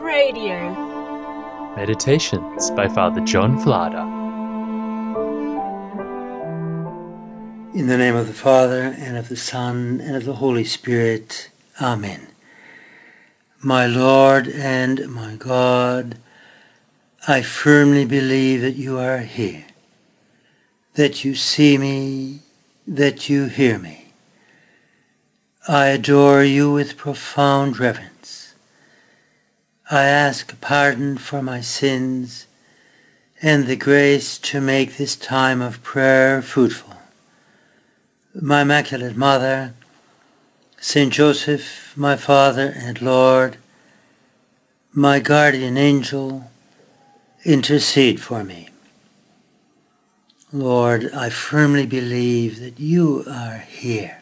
Radio. Meditations by Father John Vlada. In the name of the Father, and of the Son, and of the Holy Spirit. Amen. My Lord and my God, I firmly believe that you are here, that you see me, that you hear me. I adore you with profound reverence. I ask pardon for my sins and the grace to make this time of prayer fruitful. My Immaculate Mother, Saint Joseph, my Father and Lord, my guardian angel, intercede for me. Lord, I firmly believe that you are here,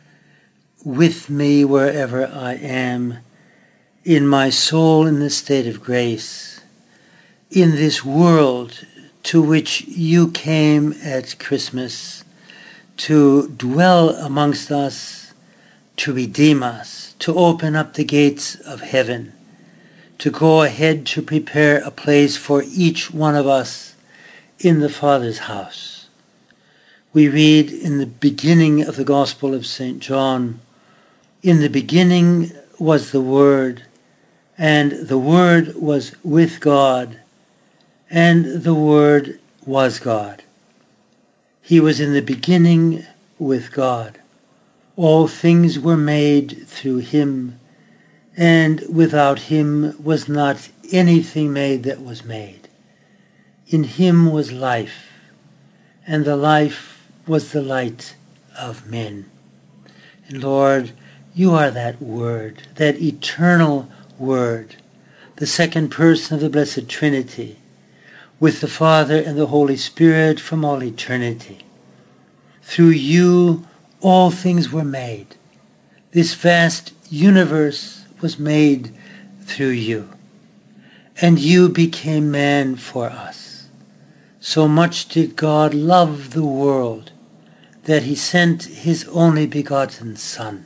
with me wherever I am, in my soul in the state of grace, in this world to which you came at Christmas to dwell amongst us, to redeem us, to open up the gates of heaven, to go ahead to prepare a place for each one of us in the Father's house. We read in the beginning of the Gospel of St. John, "In the beginning was the Word, and the Word was with God, and the Word was God. He was in the beginning with God. All things were made through him, and without him was not anything made that was made. In him was life, and the life was the light of men." And Lord, you are that Word, that eternal Word, the second person of the Blessed Trinity, with the Father and the Holy Spirit from all eternity. Through you all things were made. This vast universe was made through you. And you became man for us. So much did God love the world that he sent his only begotten Son.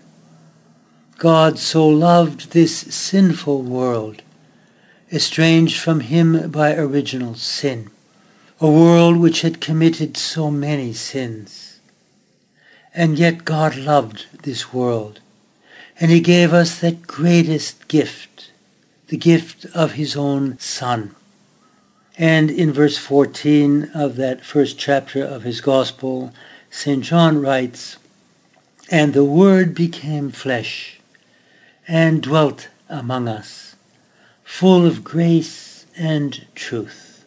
God so loved this sinful world, estranged from him by original sin, a world which had committed so many sins. And yet God loved this world, and he gave us that greatest gift, the gift of his own Son. And in verse 14 of that first chapter of his Gospel, St. John writes, "And the Word became flesh, and dwelt among us, full of grace and truth."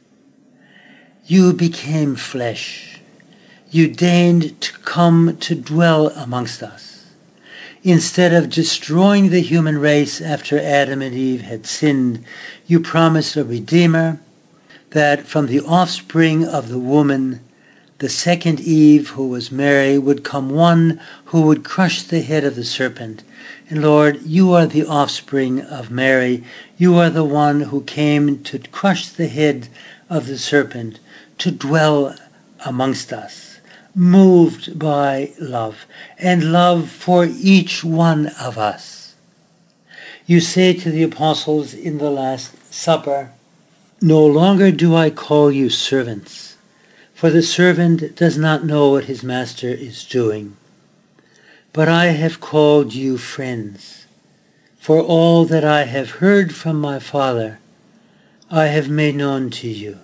You became flesh. You deigned to come to dwell amongst us. Instead of destroying the human race after Adam and Eve had sinned, you promised a Redeemer, that from the offspring of the woman, the second Eve, who was Mary, would come one who would crush the head of the serpent. And Lord, you are the offspring of Mary. You are the one who came to crush the head of the serpent, to dwell amongst us, moved by love, and love for each one of us. You say to the apostles in the Last Supper, "No longer do I call you servants, for the servant does not know what his master is doing. But I have called you friends, for all that I have heard from my Father, I have made known to you."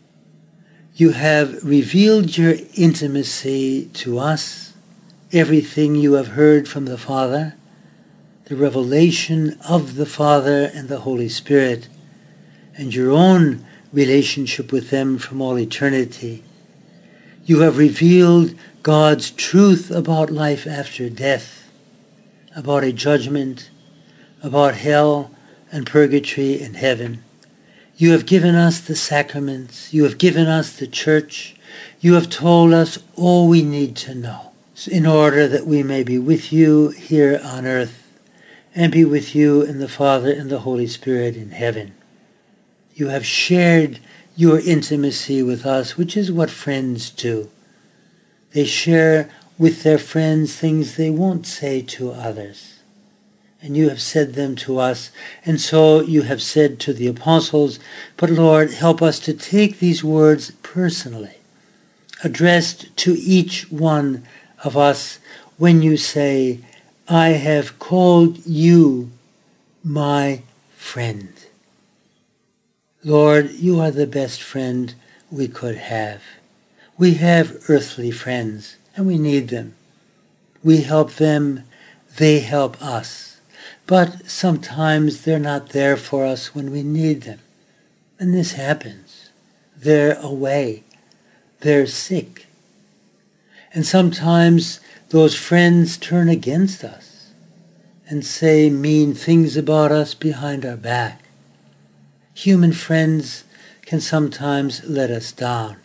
You have revealed your intimacy to us, everything you have heard from the Father, the revelation of the Father and the Holy Spirit, and your own relationship with them from all eternity. You have revealed God's truth about life after death, about a judgment, about hell and purgatory and heaven. You have given us the sacraments. You have given us the church. You have told us all we need to know in order that we may be with you here on earth and be with you in the Father and the Holy Spirit in heaven. You have shared your intimacy with us, which is what friends do. They share with their friends things they won't say to others. and you have said them to us, and so you have said to the apostles. But Lord, help us to take these words personally, addressed to each one of us when you say, I have called you my friend. Lord, you are the best friend we could have. We have earthly friends, and we need them. We help them, they help us. But sometimes they're not there for us when we need them. And this happens. They're away. They're sick. And sometimes those friends turn against us and say mean things about us behind our back. Human friends can sometimes let us down.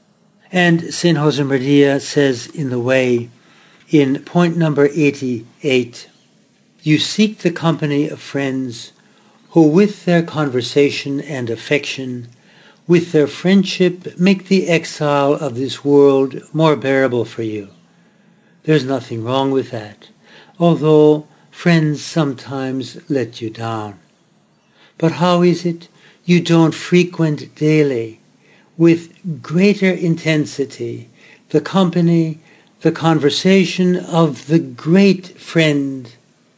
And St. Josemaria says in the way, in point number 88, you seek the company of friends who with their conversation and affection, with their friendship, make the exile of this world more bearable for you. There's nothing wrong with that, although friends sometimes let you down. But how is it you don't frequent daily, with greater intensity, the company, the conversation of the great friend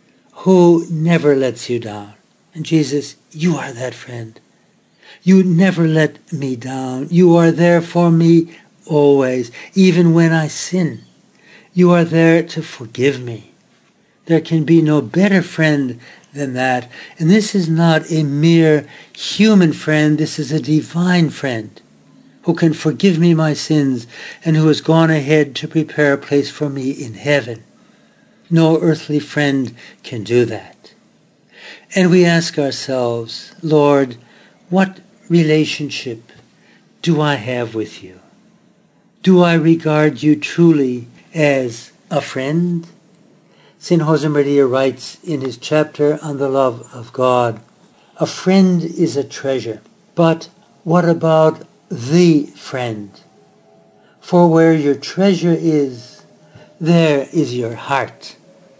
who never lets you down? And Jesus, you are that friend. You never let me down. You are there for me always, even when I sin. You are there to forgive me. There can be no better friend than that. And this is not a mere human friend. This is a divine friend who can forgive me my sins and who has gone ahead to prepare a place for me in heaven. No earthly friend can do that. And we ask ourselves, Lord, what relationship do I have with you? Do I regard you truly as a friend? St. Josemaria writes in his chapter on the love of God, a friend is a treasure, but what about the friend? For where your treasure is, there is your heart.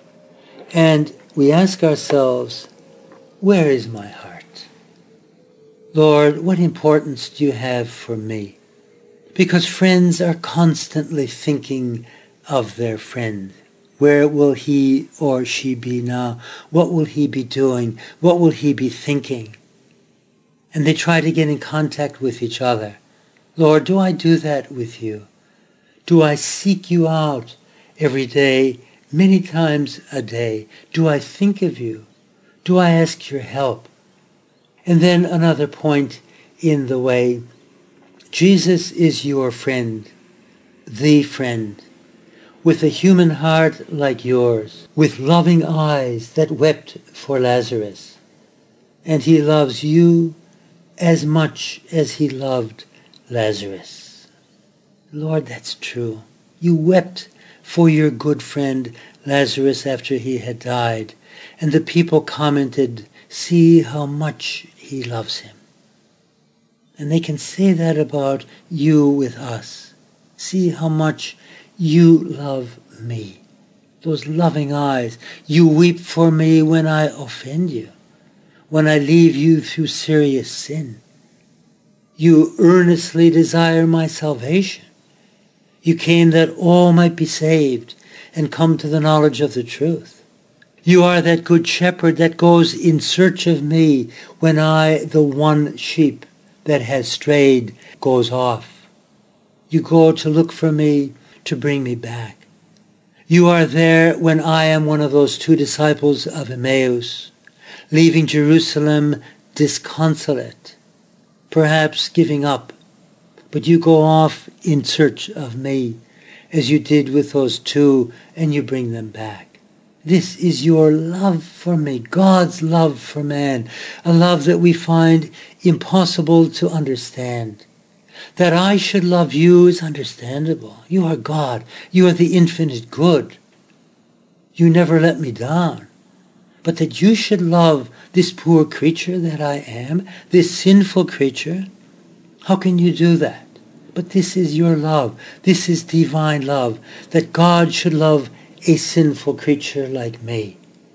And we ask ourselves, where is my heart? Lord, what importance do you have for me? Because friends are constantly thinking of their friend. Where will he or she be now? What will he be doing? What will he be thinking? And they try to get in contact with each other. Lord, do I do that with you? Do I seek you out every day, many times a day? Do I think of you? Do I ask your help? And then another point in the way, Jesus is your friend, the friend, with a human heart like yours, with loving eyes that wept for Lazarus. And he loves you as much as he loved Lazarus. Lord, that's true. You wept for your good friend Lazarus after he had died, and the people commented, see how much he loves him. And they can say that about you with us. See how much you love me. Those loving eyes. You weep for me when I offend you, when I leave you through serious sin. You earnestly desire my salvation. You came that all might be saved and come to the knowledge of the truth. You are that good shepherd that goes in search of me when I, the one sheep that has strayed, goes off. You go to look for me, to bring me back. You are there when I am one of those two disciples of Emmaus, leaving Jerusalem disconsolate, perhaps giving up, but you go off in search of me, as you did with those two, and you bring them back. This is your love for me, God's love for man, a love that we find impossible to understand. That I should love you is understandable. You are God. You are the infinite good. You never let me down. But that you should love this poor creature that I am, this sinful creature, how can you do that? But this is your love. This is divine love, that God should love a sinful creature like me.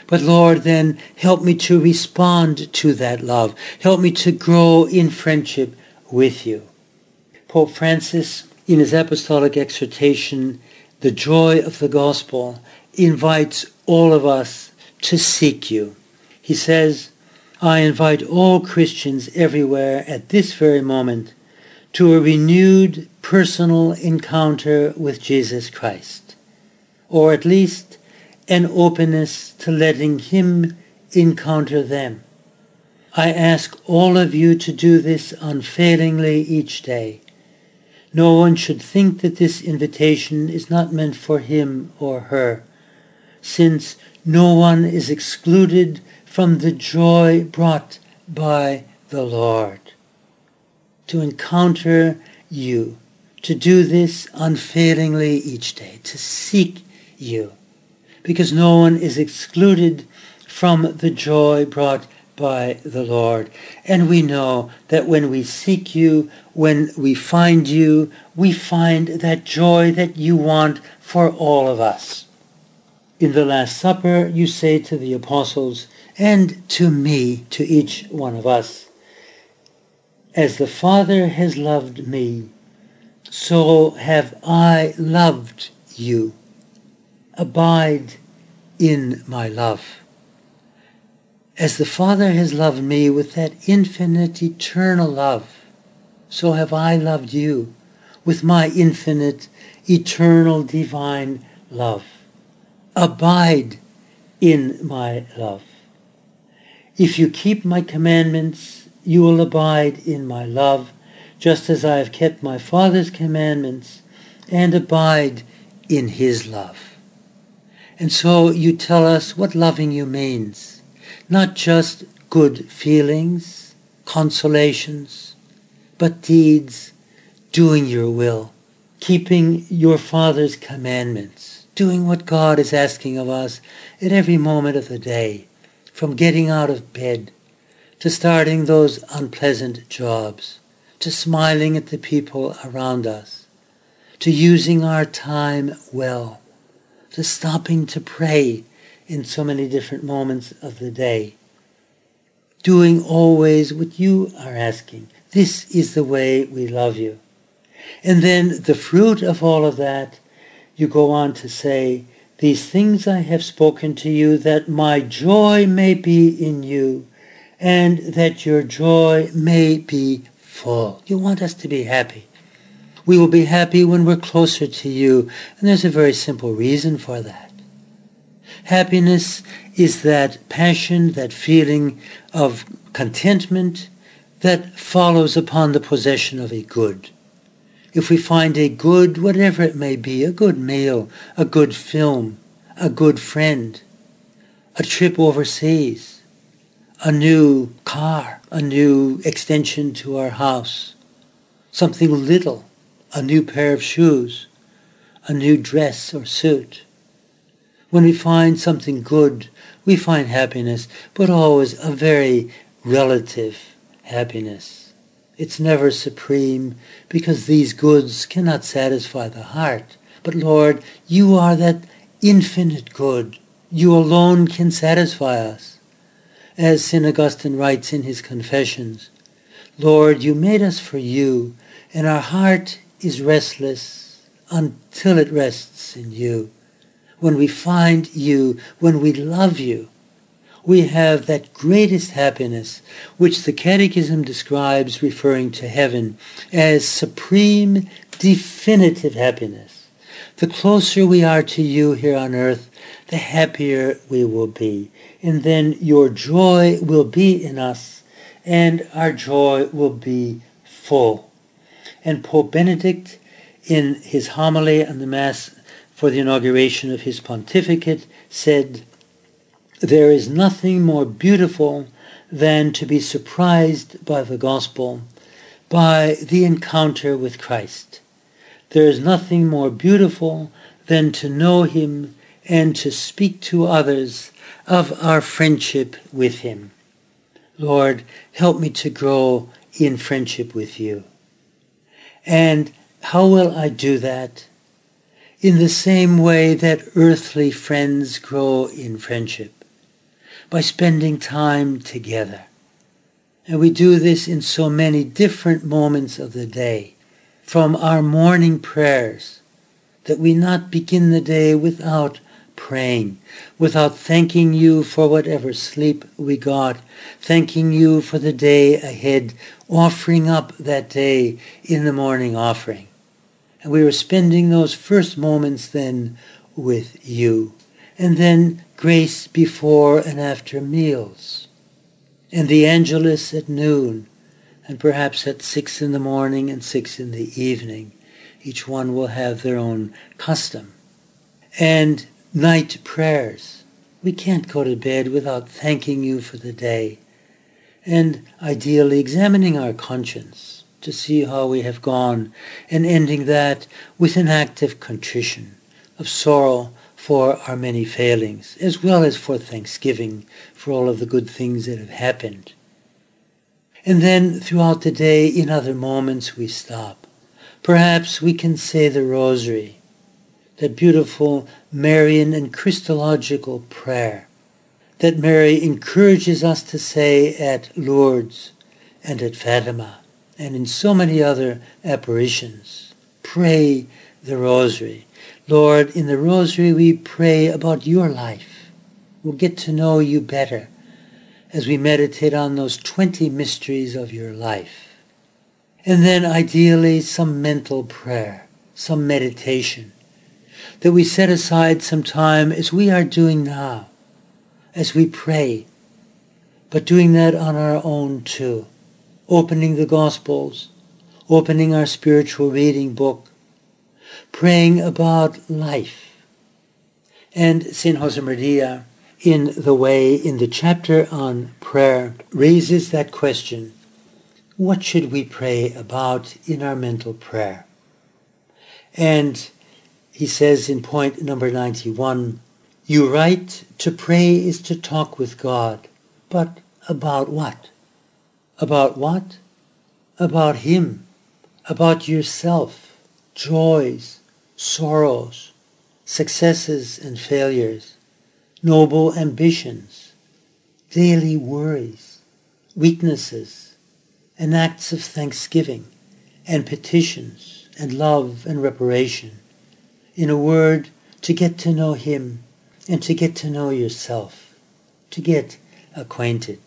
But Lord, then help me to respond to that love. Help me to grow in friendship with you. Pope Francis, in his apostolic exhortation, The Joy of the Gospel, invites all of us to seek you. He says, I invite all Christians everywhere at this very moment to a renewed personal encounter with Jesus Christ, or at least an openness to letting him encounter them. I ask all of you to do this unfailingly each day. No one should think that this invitation is not meant for him or her, since no one is excluded from the joy brought by the Lord. To encounter you, to do this unfailingly each day, to seek you, because no one is excluded from the joy brought by the Lord. And we know that when we seek you, when we find you, we find that joy that you want for all of us. In the Last Supper, you say to the apostles, and to me, to each one of us, as the Father has loved me, so have I loved you. Abide in my love. As the Father has loved me with that infinite, eternal love, so have I loved you with my infinite, eternal, divine love. Abide in my love. If you keep my commandments, you will abide in my love, just as I have kept my Father's commandments and abide in his love. And so you tell us what loving you means. Not just good feelings, consolations, but deeds, doing your will, keeping your Father's commandments, doing what God is asking of us at every moment of the day, from getting out of bed, to starting those unpleasant jobs, to smiling at the people around us, to using our time well, to stopping to pray in so many different moments of the day. Doing always what you are asking. This is the way we love you. And then the fruit of all of that, you go on to say, these things I have spoken to you, that my joy may be in you, and that your joy may be full. You want us to be happy. We will be happy when we're closer to you, and there's a very simple reason for that. Happiness is that passion, that feeling of contentment that follows upon the possession of a good. If we find a good, whatever it may be, a good meal, a good film, a good friend, a trip overseas, a new car, a new extension to our house, something little, a new pair of shoes, a new dress or suit. When we find something good, we find happiness, but always a very relative happiness. It's never supreme, because these goods cannot satisfy the heart. But Lord, you are that infinite good. You alone can satisfy us. As St. Augustine writes in his Confessions, Lord, you made us for you, and our heart is restless until it rests in you. When we find you, when we love you, we have that greatest happiness, which the Catechism describes, referring to heaven, as supreme, definitive happiness. The closer we are to you here on earth, the happier we will be. And then your joy will be in us, and our joy will be full. And Pope Benedict, in his homily on the Mass for the inauguration of his pontificate, said, there is nothing more beautiful than to be surprised by the gospel, by the encounter with Christ. There is nothing more beautiful than to know him and to speak to others of our friendship with him. Lord, help me to grow in friendship with you. And how will I do that? In the same way that earthly friends grow in friendship. by spending time together. And we do this in so many different moments of the day, from our morning prayers, that we not begin the day without praying, without thanking you for whatever sleep we got, thanking you for the day ahead, offering up that day in the morning offering. And we were spending those first moments then with you. And then grace before and after meals. And the Angelus at noon, and perhaps at 6 in the morning and 6 in the evening. Each one will have their own custom. And night prayers. We can't go to bed without thanking you for the day. And ideally examining our conscience to see how we have gone, and ending that with an act of contrition, of sorrow for our many failings, as well as for thanksgiving for all of the good things that have happened. And then throughout the day, in other moments, we stop. Perhaps we can say the Rosary, that beautiful Marian and Christological prayer that Mary encourages us to say at Lourdes and at Fatima and in so many other apparitions. Pray the Rosary. Lord, in the Rosary we pray about your life. We'll get to know you better as we meditate on those 20 mysteries of your life. And then ideally some mental prayer, some meditation, that we set aside some time as we are doing now, as we pray, but doing that on our own too, opening the Gospels, opening our spiritual reading book, praying about life. And St. Josemaria, in the chapter on prayer, raises that question, what should we pray about in our mental prayer? And he says in point number 91, you write, to pray is to talk with God, but about what? About what? About Him, about yourself, joys, sorrows, successes and failures, noble ambitions, daily worries, weaknesses, and acts of thanksgiving, and petitions, and love and reparation. In a word, to get to know Him, and to get to know yourself, to get acquainted.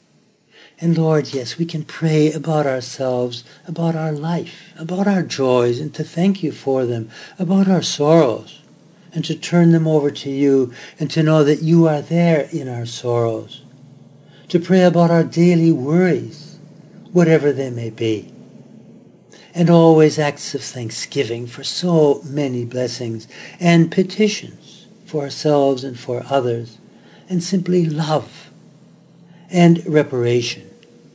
And Lord, yes, we can pray about ourselves, about our life, about our joys, and to thank you for them, about our sorrows, and to turn them over to you, and to know that you are there in our sorrows. To pray about our daily worries, whatever they may be. And always acts of thanksgiving for so many blessings, and petitions for ourselves and for others, and simply love and reparation.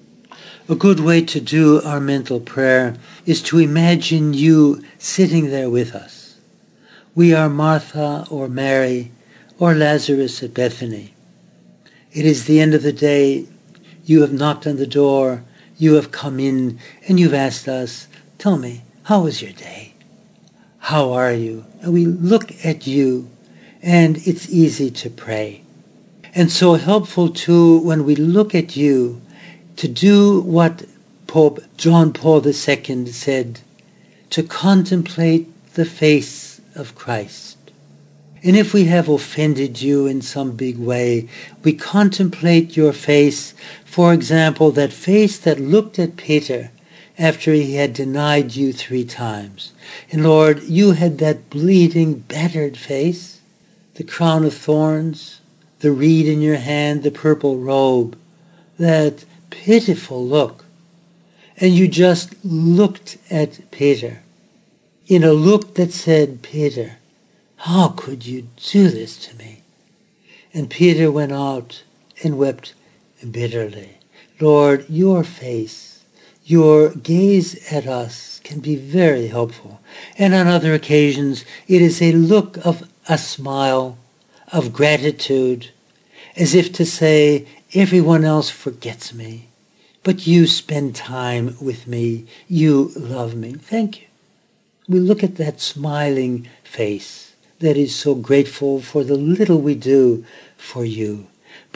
A good way to do our mental prayer is to imagine you sitting there with us. We are Martha or Mary or Lazarus at Bethany. It is the end of the day. You have knocked on the door. You have come in and you've asked us, tell me, how was your day? How are you? And we look at you, and it's easy to pray. And so helpful too, when we look at you, to do what Pope John Paul II said, to contemplate the face of Christ. And if we have offended you in some big way, we contemplate your face, for example, that face that looked at Peter after he had denied you 3 times. And Lord, you had that bleeding, battered face, the crown of thorns, the reed in your hand, the purple robe, that pitiful look. And you just looked at Peter, in a look that said, Peter, how could you do this to me? And Peter went out and wept bitterly. Lord, your face, your gaze at us can be very helpful. And on other occasions, it is a look of a smile, of gratitude, as if to say, everyone else forgets me, but you spend time with me, you love me. Thank you. We look at that smiling face that is so grateful for the little we do for you. But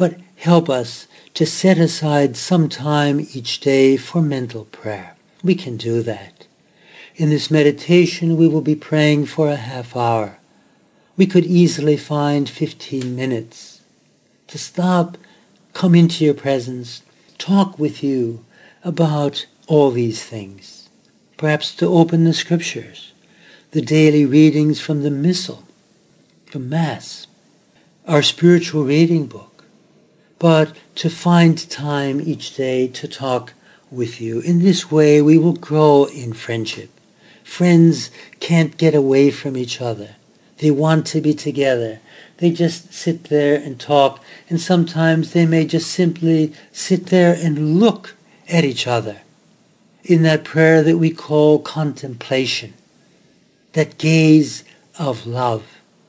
help us to set aside some time each day for mental prayer. We can do that. In this meditation, we will be praying for a half hour. We could easily find 15 minutes to stop, come into your presence, talk with you about all these things. Perhaps to open the scriptures, the daily readings from the Missal, from Mass, our spiritual reading book, but to find time each day to talk with you. In this way, we will grow in friendship. Friends can't get away from each other. They want to be together. They just sit there and talk, and sometimes they may just simply sit there and look at each other in that prayer that we call contemplation, that gaze of love.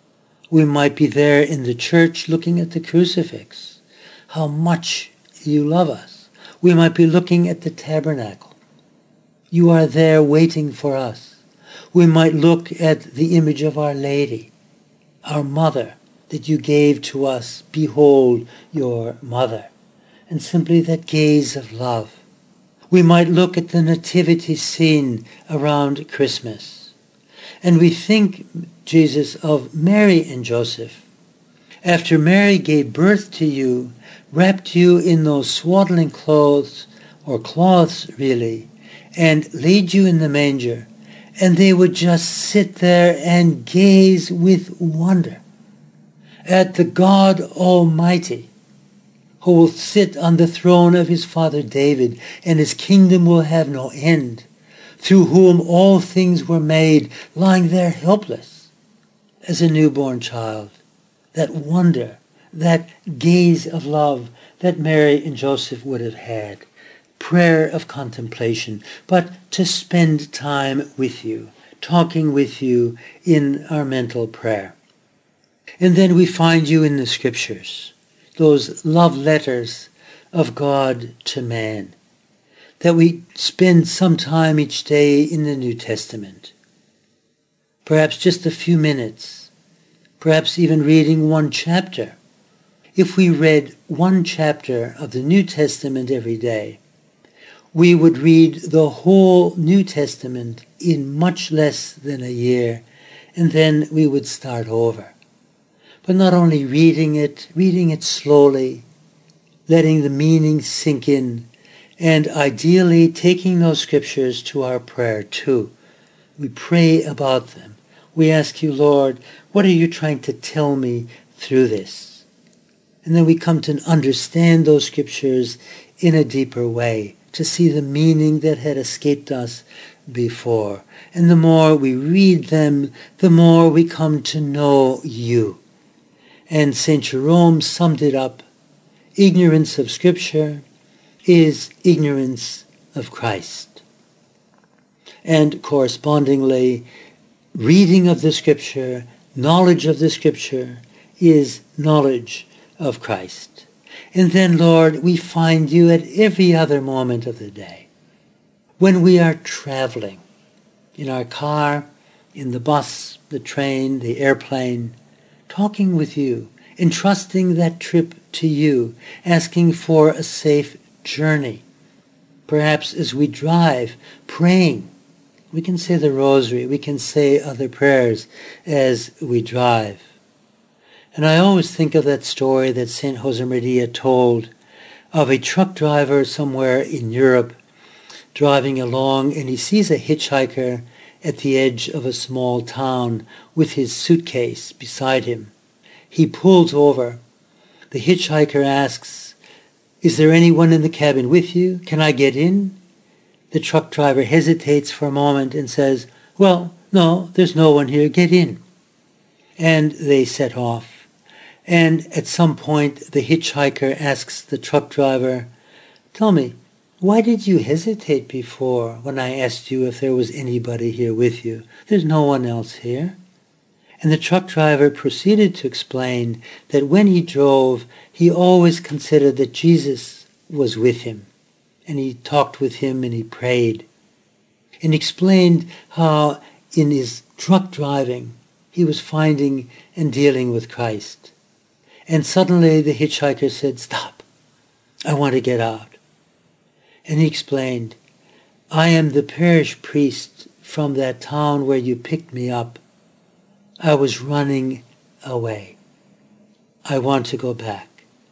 We might be there in the church looking at the crucifix, how much you love us. We might be looking at the tabernacle. You are there waiting for us. We might look at the image of Our Lady, our mother, that you gave to us. Behold your mother. And simply that gaze of love. We might look at the nativity scene around Christmas. And we think, Jesus, of Mary and Joseph. After Mary gave birth to you, wrapped you in those swaddling clothes, or cloths really, and laid you in the manger, and they would just sit there and gaze with wonder at the God Almighty, who will sit on the throne of his father David, and his kingdom will have no end, through whom all things were made, lying there helpless as a newborn child. That wonder, that gaze of love that Mary and Joseph would have had. Prayer of contemplation, but to spend time with you, talking with you in our mental prayer. And then we find you in the scriptures, those love letters of God to man, that we spend some time each day in the New Testament. Perhaps just a few minutes, perhaps even reading one chapter. If we read one chapter of the New Testament every day, we would read the whole New Testament in much less than a year, and then we would start over. But not only reading it slowly, letting the meaning sink in, and ideally taking those scriptures to our prayer too. We pray about them. We ask you, Lord, what are you trying to tell me through this? And then we come to understand those scriptures in a deeper way, to see the meaning that had escaped us before. And the more we read them, the more we come to know you. And St. Jerome summed it up: ignorance of Scripture is ignorance of Christ. And correspondingly, reading of the Scripture, knowledge of the Scripture, is knowledge of Christ. And then, Lord, we find you at every other moment of the day. When we are traveling, in our car, in the bus, the train, the airplane, talking with you, entrusting that trip to you, asking for a safe journey. Perhaps as we drive, praying. We can say the rosary, we can say other prayers as we drive. And I always think of that story that St. Josemaria told of a truck driver somewhere in Europe driving along, and he sees a hitchhiker at the edge of a small town with his suitcase beside him. He pulls over. The hitchhiker asks, "Is there anyone in the cabin with you? Can I get in?" The truck driver hesitates for a moment and says, "Well, no, there's no one here. Get in." And they set off. And at some point, the hitchhiker asks the truck driver, "Tell me, why did you hesitate before when I asked you if there was anybody here with you? There's no one else here." And the truck driver proceeded to explain that when he drove, he always considered that Jesus was with him. And he talked with him and he prayed. And explained how in his truck driving, he was finding and dealing with Christ. And suddenly the hitchhiker said, "Stop. I want to get out. And he explained, I am the parish priest from that town where you picked me up. I was running away. I want to go back.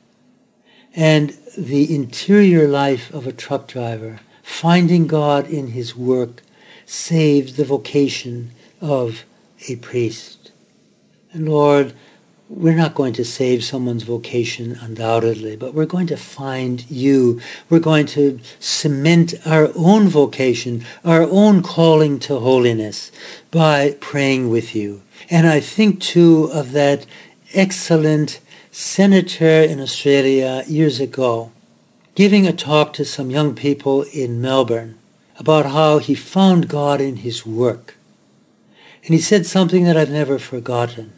And the interior life of a truck driver, finding God in his work, saved the vocation of a priest. And Lord, we're not going to save someone's vocation undoubtedly, but we're going to find you. We're going to cement our own vocation, our own calling to holiness by praying with you. And I think too of that excellent senator in Australia years ago, giving a talk to some young people in Melbourne about how he found God in his work. And he said something that I've never forgotten.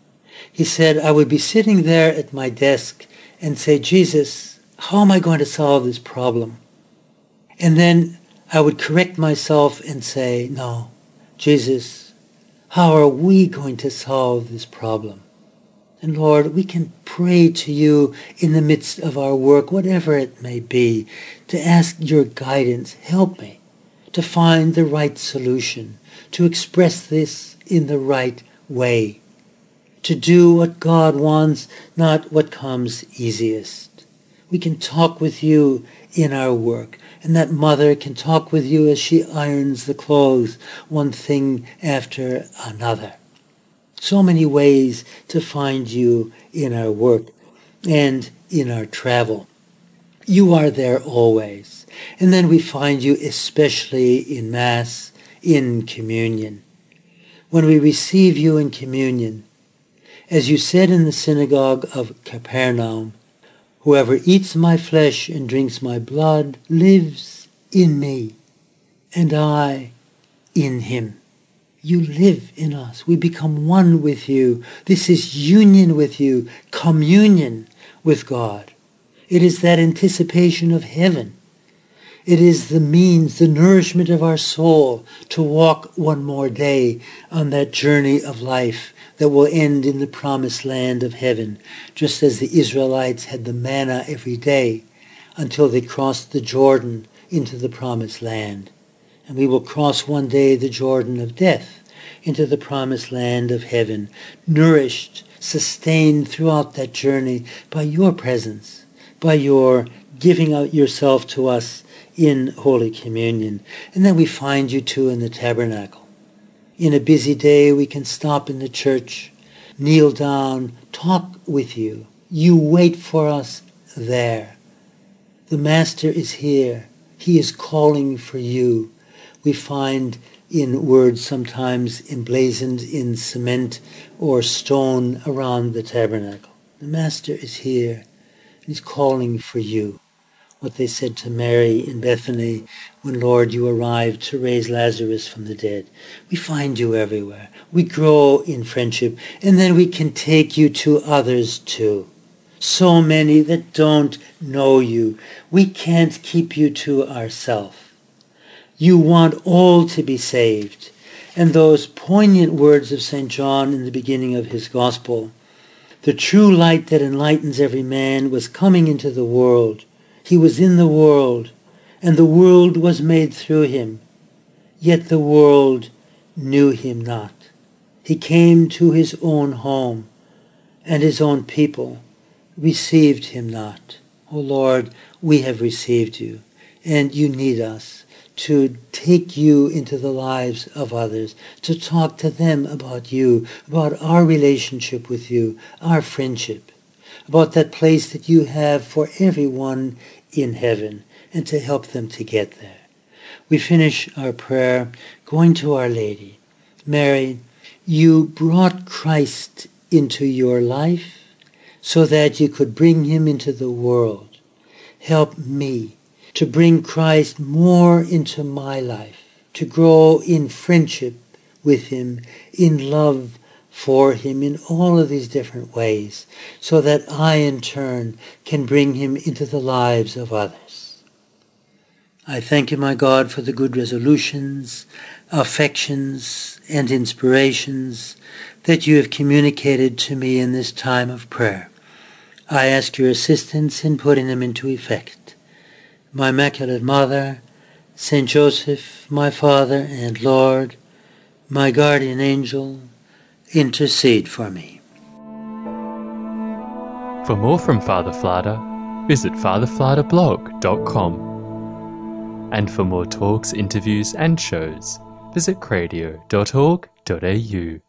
He said, I would be sitting there at my desk and say, Jesus, how am I going to solve this problem? And then I would correct myself and say, no, Jesus, how are we going to solve this problem? And Lord, we can pray to you in the midst of our work, whatever it may be, to ask your guidance. Help me to find the right solution, to express this in the right way, to do what God wants, not what comes easiest. We can talk with you in our work, and that mother can talk with you as she irons the clothes, one thing after another. So many ways to find you in our work and in our travel. You are there always. And then we find you especially in Mass, in communion. When we receive you in communion, as you said in the synagogue of Capernaum, whoever eats my flesh and drinks my blood lives in me, and I in him. You live in us. We become one with you. This is union with you, communion with God. It is that anticipation of heaven. It is the means, the nourishment of our soul to walk one more day on that journey of life that will end in the promised land of heaven, just as the Israelites had the manna every day until they crossed the Jordan into the promised land. And we will cross one day the Jordan of death into the promised land of heaven, nourished, sustained throughout that journey by your presence, by your giving out yourself to us in Holy Communion. And then we find you too in the tabernacle. In a busy day, we can stop in the church, kneel down, talk with you. You wait for us there. The Master is here. He is calling for you. We find in words sometimes emblazoned in cement or stone around the tabernacle. The Master is here. He's calling for you. What they said to Mary in Bethany when, Lord, you arrived to raise Lazarus from the dead. We find you everywhere. We grow in friendship, and then we can take you to others too. So many that don't know you. We can't keep you to ourselves. You want all to be saved. And those poignant words of St. John in the beginning of his gospel, the true light that enlightens every man was coming into the world. He was in the world, and the world was made through him. Yet the world knew him not. He came to his own home, and his own people received him not. O Lord, we have received you, and you need us to take you into the lives of others, to talk to them about you, about our relationship with you, our friendship, about that place that you have for everyone in heaven, and to help them to get there. We finish our prayer going to Our Lady. Mary, you brought Christ into your life so that you could bring him into the world. Help me to bring Christ more into my life, to grow in friendship with him, in love for him, in all of these different ways, so that I in turn can bring him into the lives of others. I thank you, my God, for the good resolutions, affections, and inspirations that you have communicated to me in this time of prayer. I ask your assistance in putting them into effect. My Immaculate Mother, Saint Joseph, my Father and Lord, my guardian angel, intercede for me. For more from Father Flata, visit fatherflatablog.com. And for more talks, interviews and shows, visit cradio.org.au.